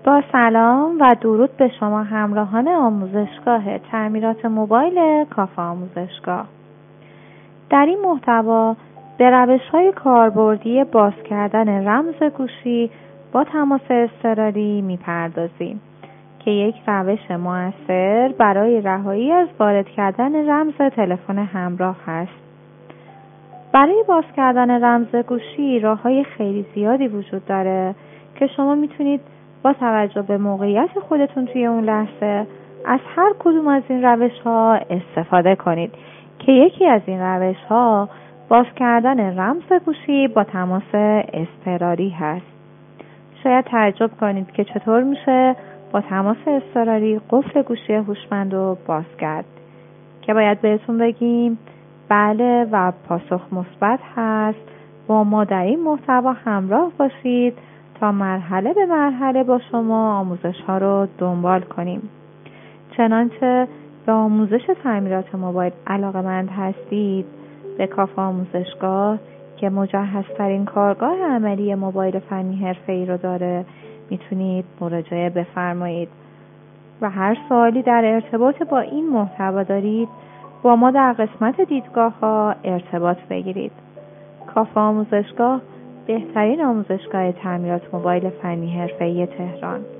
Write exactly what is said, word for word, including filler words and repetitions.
با سلام و درود به شما همراهان آموزشگاه تعمیرات موبایل کافه آموزشگاه. در این محتوا به روش‌های کاربردی باز کردن رمز گوشی با تماس اضطراری می‌پردازیم که یک روش مؤثر برای رهایی از وارد کردن رمز تلفن همراه است. برای باز کردن رمز گوشی راه‌های خیلی زیادی وجود داره که شما میتونید با توجه به موقعیت خودتون توی اون لحظه از هر کدوم از این روش‌ها استفاده کنید که یکی از این روش‌ها باز کردن رمز گوشی با تماس اضطراری هست. شاید تعجب کنید که چطور میشه با تماس اضطراری قفل گوشی هوشمند رو باز کرد، که باید بهتون بگیم بله و پاسخ مثبت هست. با ما در این محتوا همراه باشید تا مرحله به مرحله با شما آموزش ها رو دنبال کنیم. چنانچه به آموزش تعمیرات موبایل علاقه‌مند هستید، به کافه آموزشگاه که مجهزترین کارگاه عملی موبایل فنی حرفه‌ای رو داره میتونید مراجعه بفرمایید و هر سوالی در ارتباط با این محتوا دارید با ما در قسمت دیدگاه ها ارتباط بگیرید. کافه آموزشگاه بهترین آموزشگاه تعمیرات موبایل فنی حرفه‌ای تهران.